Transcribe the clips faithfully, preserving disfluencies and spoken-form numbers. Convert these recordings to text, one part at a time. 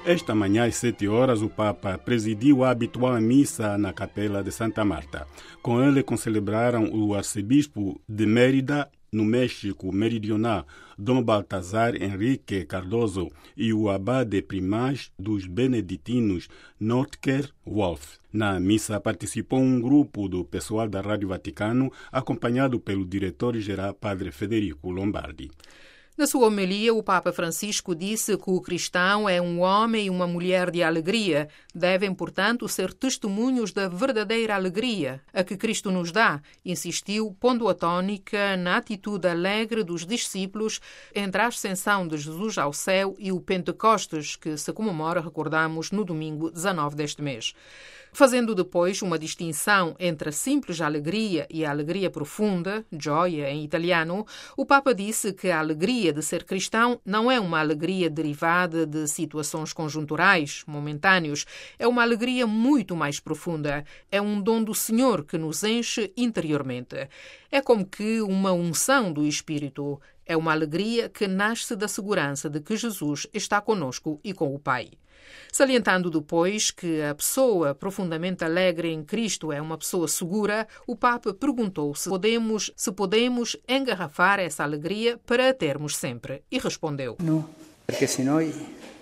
Esta manhã, às sete horas, o Papa presidiu a habitual missa na Capela de Santa Marta. Com ele concelebraram o arcebispo de Mérida, no México Meridional, Dom Baltazar Henrique Cardoso, e o abade primaz dos beneditinos, Notker Wolf. Na missa participou um grupo do pessoal da Rádio Vaticano, acompanhado pelo diretor-geral Padre Federico Lombardi. Na sua homilia, o Papa Francisco disse que o cristão é um homem e uma mulher de alegria. Devem, portanto, ser testemunhos da verdadeira alegria, a que Cristo nos dá, insistiu, pondo a tónica na atitude alegre dos discípulos entre a ascensão de Jesus ao céu e o Pentecostes, que se comemora, recordamos, no domingo dezanove deste mês. Fazendo depois uma distinção entre a simples alegria e a alegria profunda, gioia em italiano, o Papa disse que a alegria de ser cristão não é uma alegria derivada de situações conjunturais, momentâneos, é uma alegria muito mais profunda, é um dom do Senhor que nos enche interiormente. É como que uma unção do Espírito, é uma alegria que nasce da segurança de que Jesus está conosco e com o Pai. Salientando depois que a pessoa profundamente alegre em Cristo é uma pessoa segura, o Papa perguntou se podemos, se podemos engarrafar essa alegria para a termos sempre. E respondeu: Não, porque se nós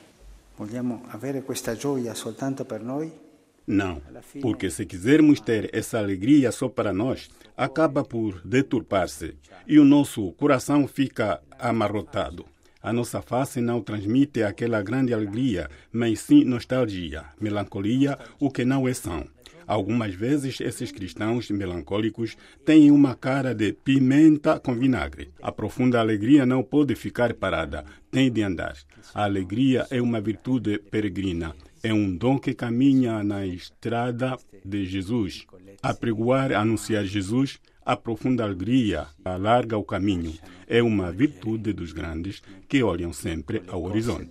vogliamo avere questa gioia soltanto per noi, não, porque se quisermos ter essa alegria só para nós, acaba por deturpar-se e o nosso coração fica amarrotado. A nossa face não transmite aquela grande alegria, mas sim nostalgia, melancolia, o que não é são. Algumas vezes esses cristãos melancólicos têm uma cara de pimenta com vinagre. A profunda alegria não pode ficar parada, tem de andar. A alegria é uma virtude peregrina. É um dom que caminha na estrada de Jesus. Apregoar, anunciar Jesus, a profunda alegria alarga o caminho. É uma virtude dos grandes que olham sempre ao horizonte.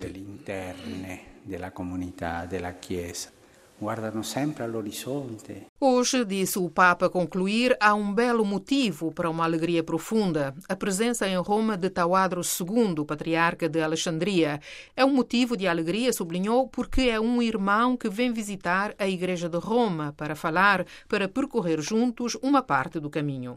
Guardano sempre all'orizzonte. Hoje, disse o Papa a concluir, há um belo motivo para uma alegria profunda. A presença em Roma de Tawadros segundo, patriarca de Alexandria. É um motivo de alegria, sublinhou, porque é um irmão que vem visitar a Igreja de Roma para falar, para percorrer juntos uma parte do caminho.